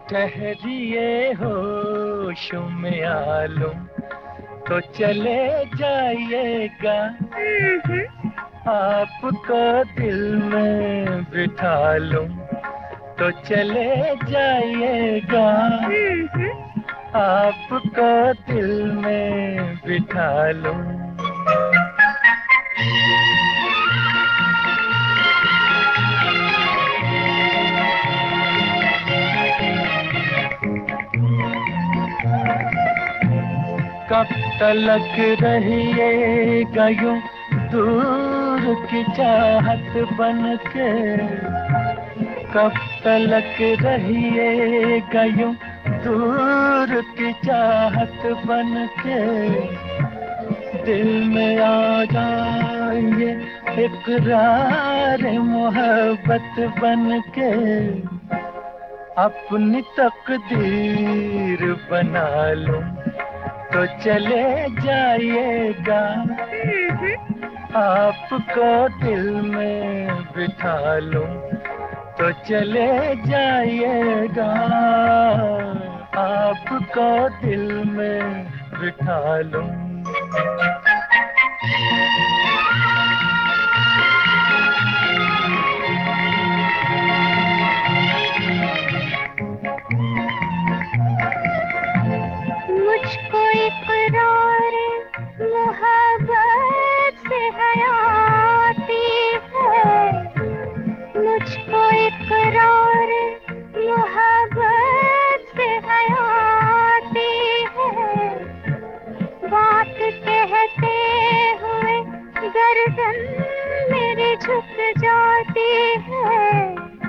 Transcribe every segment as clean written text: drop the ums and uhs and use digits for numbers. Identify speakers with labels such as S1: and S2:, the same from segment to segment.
S1: ठहरिए होश में आलूम तो चले जाइएगा। आपको दिल में बिठा लूं तो चले जाइएगा। आपको दिल में बिठा लूं। कब तलक रहिएगा यूं दूर की चाहत बनके। कब तलक रहिएगा यूं दूर की चाहत बनके। दिल में आ जाएंगे इकरार मोहब्बत बनके। अपनी तकदीर बना लूं तो चले जाइएगा। आपको दिल में बिठा लूं तो चले जाइएगा। आपको दिल में बिठा लूं।
S2: मुझको इकरार मोहब्बत से हयाती है। मुझको इकरार मोहब्बत से हयाती है। बात कहते हुए गर्दन मेरी झुक जाती है।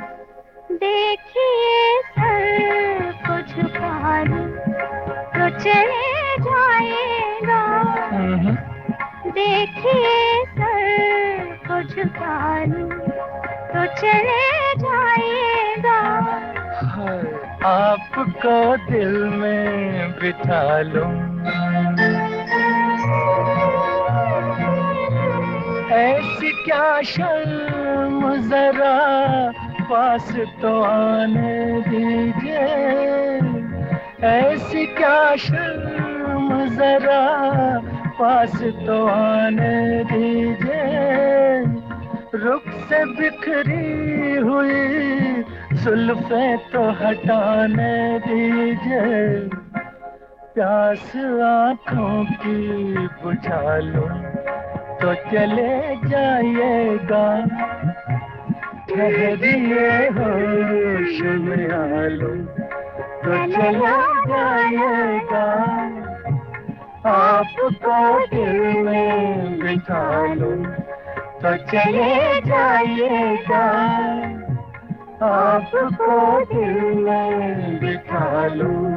S2: देखिए सर को झुका लूं तो चले जाएगा। देखिए सर को झुका लूं तो चले जाएगा।
S1: आपको दिल में बिठा लूं। ऐसी क्या शर्म जरा पास तो आने दीजिए। ऐसी क्या शर्म जरा पास तो आने दीजिए। रुख से बिखरी हुई जुल्फें तो हटाने दीजिए। प्यास आँखों की बुझा लूं तो चले जाइएगा। ठहरिए होश में आ लूं तो चला जाइएगा। आपको दिल में बिठा लूं तो चले जाइएगा। आपको दिल में बिठा लूं।